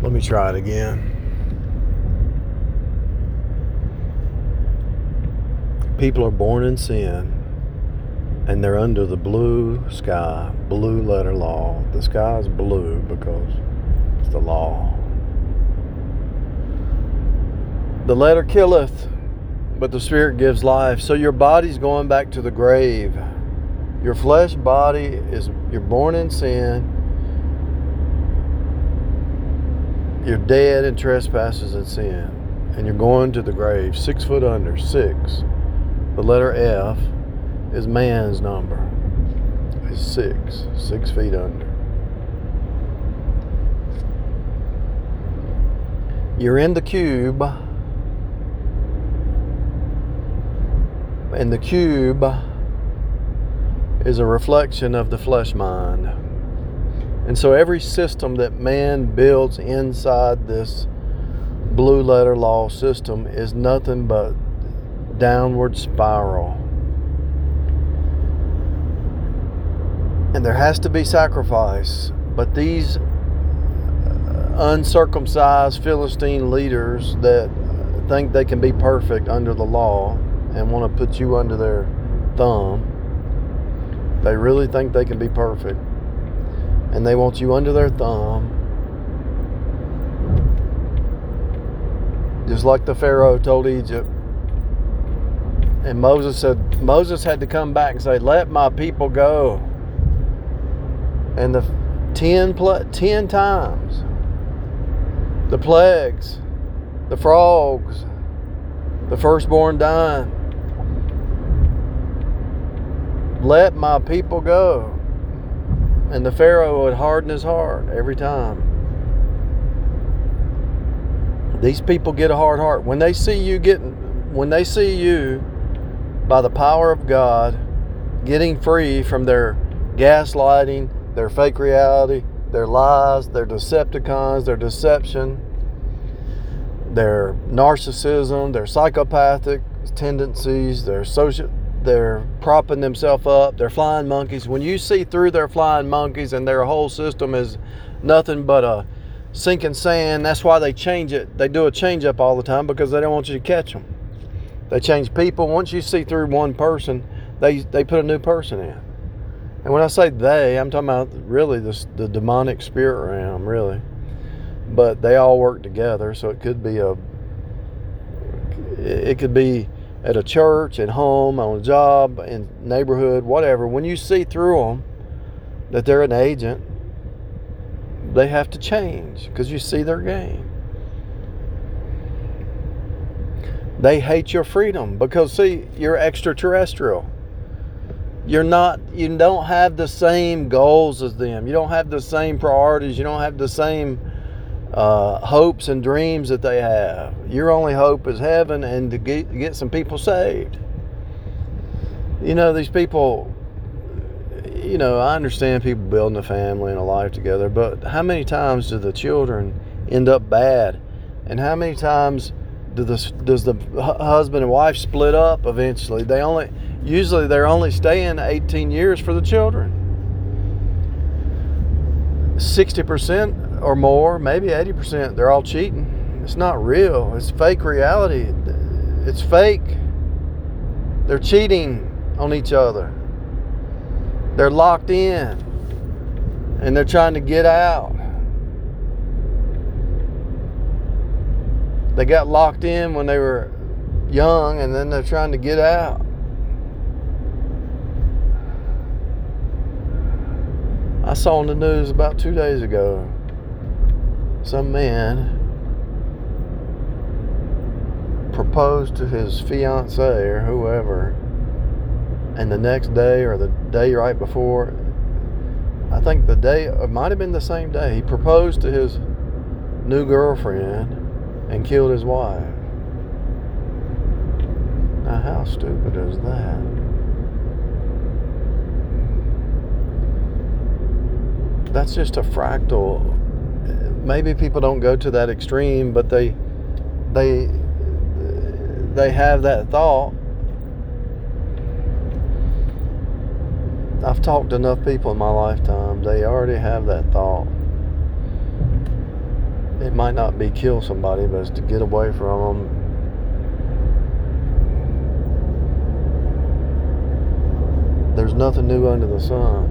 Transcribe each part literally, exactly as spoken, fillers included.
Let me try it again. People are born in sin, and they're under the blue sky, blue letter law. The sky is blue because it's the law. The letter killeth, but the spirit gives life. So your body's going back to the grave. Your flesh body is, you're born in sin. You're dead in trespasses and sin. And you're going to the grave. Six foot under. Six. The letter F is man's number. It's six. Six feet under. You're in the cube. And the cube is a reflection of the flesh mind. And so every system that man builds inside this blue letter law system is nothing but downward spiral. And there has to be sacrifice. But these uncircumcised Philistine leaders that think they can be perfect under the law and want to put you under their thumb, they really think they can be perfect. And they want you under their thumb. Just like the Pharaoh told Egypt. And Moses said, Moses had to come back and say, let my people go. And the ten, ten times, the plagues, the frogs, the firstborn dying, let my people go. And the Pharaoh would harden his heart every time. These people get a hard heart. When they see you getting, when they see you, by the power of God, getting free from their gaslighting, their fake reality, their lies, their Decepticons, their deception, their narcissism, their psychopathic tendencies, their social, they're propping themselves up, they're flying monkeys. When you see through their flying monkeys and their whole system is nothing but a sinking sand, that's why they change it. They do a change up all the time because they don't want you to catch them. They change people. Once you see through one person, they, they put a new person in. And when I say they, I'm talking about really the, the demonic spirit realm, really. But they all work together, so it could be a, it could be at a church, at home, on a job, in neighborhood, whatever. When you see through them that they're an agent, they have to change because you see their game. They hate your freedom because, see, you're extraterrestrial. You're not, you don't have the same goals as them. You don't have the same priorities. You don't have the same Uh, hopes and dreams that they have. Your only hope is heaven and to get, get some people saved. You know, these people, you know, I understand people building a family and a life together, but how many times do the children end up bad? And how many times do the, does the husband and wife split up eventually? They only, usually they're only staying eighteen years for the children. sixty percent or more, maybe eighty percent, they're all cheating. It's not real. It's fake reality. It's fake. They're cheating on each other. They're locked in and they're trying to get out. They got locked in when they were young and then they're trying to get out. I saw on the news about two days ago, some man proposed to his fiancée or whoever, and the next day or the day right before, I think the day, it might have been the same day, he proposed to his new girlfriend and killed his wife. Now how stupid is that? That's just a fractal. Maybe people don't go to that extreme, but they they they have that thought. I've talked to enough people in my lifetime. They already have that thought. it might not be kill somebody, but it's to get away from them. There's nothing new under the sun.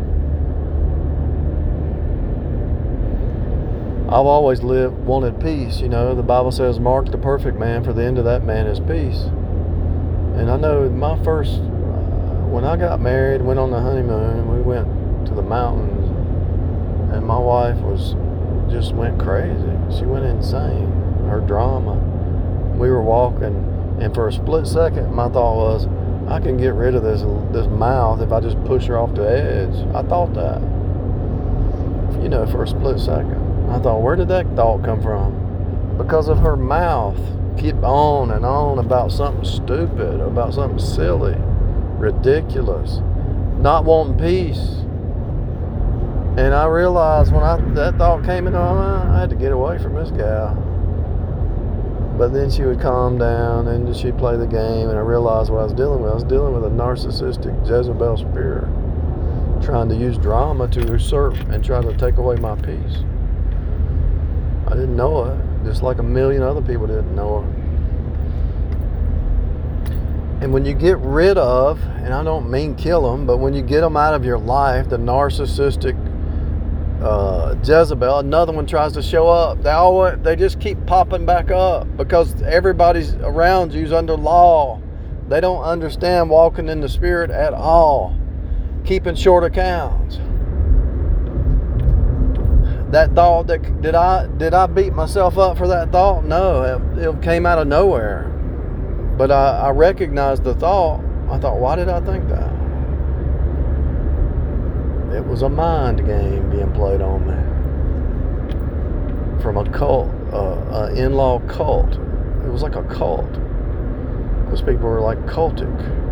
I've always lived, wanted peace. You know, the Bible says, mark the perfect man, for the end of that man is peace. And I know my first, when I got married, went on the honeymoon, we went to the mountains, and my wife was, just went crazy. She went insane. Her drama. We were walking, and for a split second, my thought was, I can get rid of this this mouth if I just push her off the edge. I thought that. You know, for a split second. I thought, where did that thought come from? Because of her mouth. Keep on and on about something stupid, about something silly, ridiculous, not wanting peace. And I realized when I that thought came into my mind, I had to get away from this gal. But then she would calm down and she'd play the game, and I realized what I was dealing with. I was dealing with a narcissistic Jezebel spirit, trying to use drama to usurp and try to take away my peace. I didn't know it, just like a million other people didn't know it. And when you get rid of, and I don't mean kill them, but when you get them out of your life, the narcissistic Uh, Jezebel, another one tries to show up. They all they just keep popping back up because everybody's around you's under law. They don't understand walking in the Spirit at all. Keeping short accounts. That thought, that did I did I beat myself up for that thought? No, it, it came out of nowhere. But I, I recognized the thought. I thought, why did I think that? It was a mind game being played on me from a cult, uh, an in-law cult. It was like a cult. Those people were like cultic.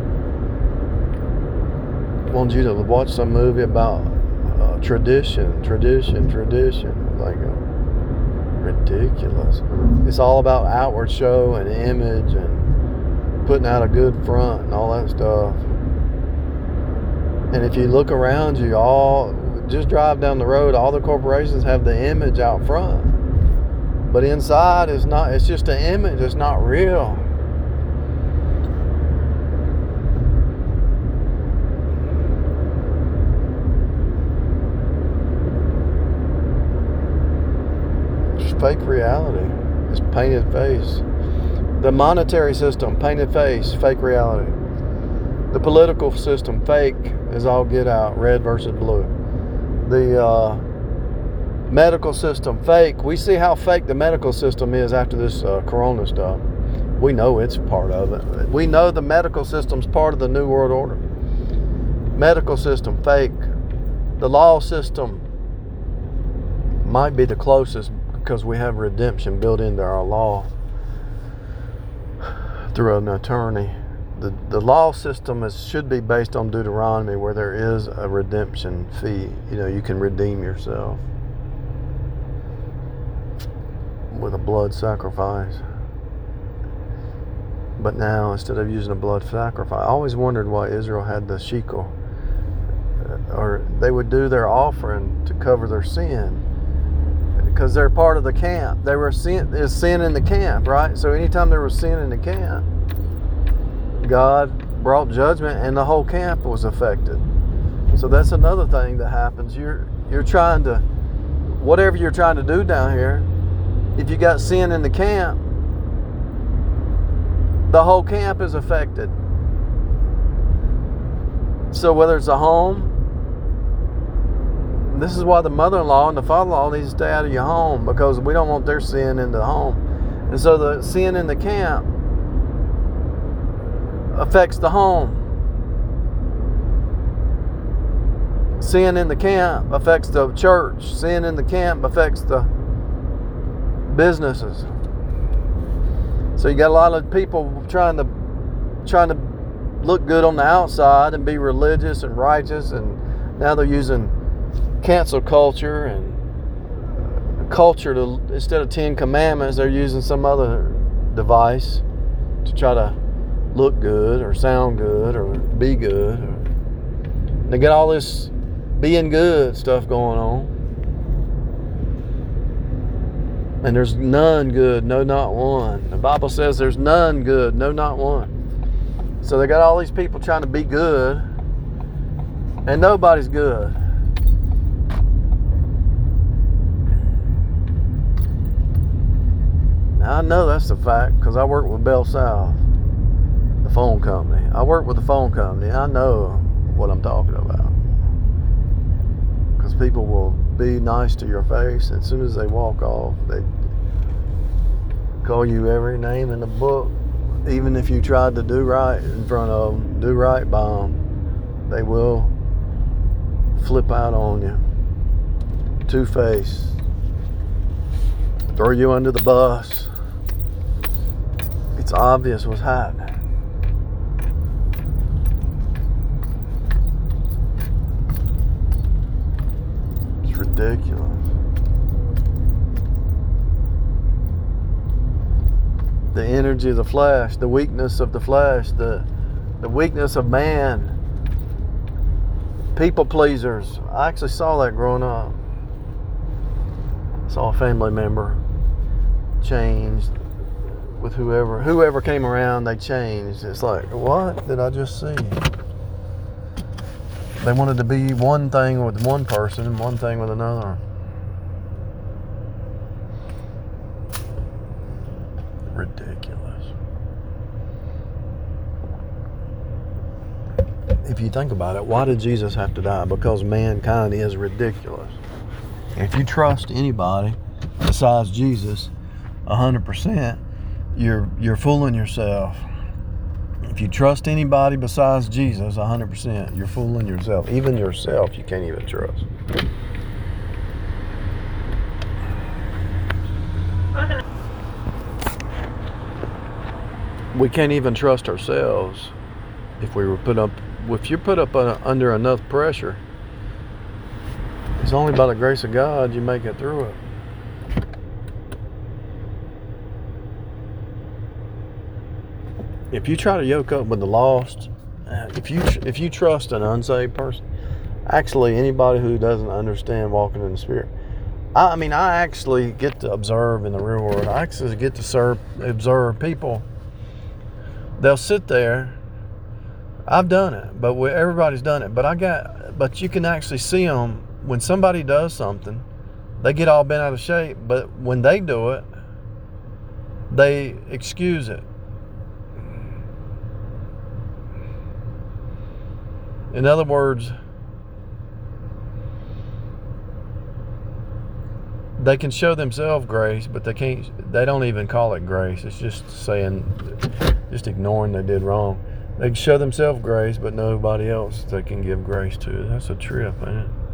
Wanted you to watch some movie about uh, tradition, tradition, tradition. Like uh, ridiculous. It's all about outward show and image and putting out a good front and all that stuff. And if you look around you, all just drive down the road, all the corporations have the image out front. But inside is not, it's just an image, it's not real. It's fake reality. It's painted face. The monetary system, painted face, fake reality. The political system, fake as all get out, red versus blue. The uh, medical system, fake. We see how fake the medical system is after this uh, corona stuff. We know it's part of it. We know the medical system's part of the New World Order. Medical system, fake. The law system might be the closest because we have redemption built into our law through an attorney. The, the law system is, should be based on Deuteronomy, where there is a redemption fee. You know, you can redeem yourself with a blood sacrifice. But now, instead of using a blood sacrifice, I always wondered why Israel had the shekel. Or they would do their offering to cover their sin. Because they're part of the camp. They were sin, is sin in the camp, right? So anytime there was sin in the camp, God brought judgment and the whole camp was affected. So that's another thing that happens. You're you're trying to, whatever you're trying to do down here, if you got sin in the camp, the whole camp is affected. So whether it's a home, this is why the mother-in-law and the father-in-law need to stay out of your home, because we don't want their sin in the home. And so the sin in the camp affects the home. Sin in the camp affects the church. Sin in the camp affects the businesses. So you got a lot of people trying to trying to look good on the outside and be religious and righteous, and now they're using cancel culture and culture to, instead of Ten Commandments, they're using some other device to try to look good or sound good or be good. They got all this being good stuff going on. And there's none good, no, not one. The Bible says there's none good, no, not one. So they got all these people trying to be good, and nobody's good. Now I know that's a fact because I work with Bell South, the phone company. I work with the phone company. I know what I'm talking about. Because people will be nice to your face. As soon as they walk off, they call you every name in the book. Even if you tried to do right in front of them, do right by them, they will flip out on you. Two-faced. Throw you under the bus. It's obvious what's happening. It's ridiculous. The energy of the flesh, the weakness of the flesh, the the weakness of man. People pleasers. I actually saw that growing up. Saw a family member changed with whoever whoever came around, they changed. It's like, what did I just see? They wanted to be one thing with one person and one thing with another. Ridiculous. If you think about it, why did Jesus have to die? Because mankind is ridiculous. If you trust anybody besides Jesus one hundred percent, you're you're fooling yourself. If you trust anybody besides Jesus one hundred percent, you're fooling yourself. Even yourself you can't even trust. We can't even trust ourselves if we were put up if you're put up under enough pressure. It's only by the grace of God you make it through it. If you try to yoke up with the lost, if you if you trust an unsaved person, actually anybody who doesn't understand walking in the Spirit, I, I mean, I actually get to observe in the real world. I actually get to serve, observe people. They'll sit there. I've done it, but everybody's done it. But I got, but you can actually see them when somebody does something. They get all bent out of shape, but when they do it, they excuse it. In other words, they can show themselves grace, but they can't. They don't even call it grace. It's just saying, just ignoring they did wrong. They can show themselves grace, but nobody else they can give grace to. That's a trip, man.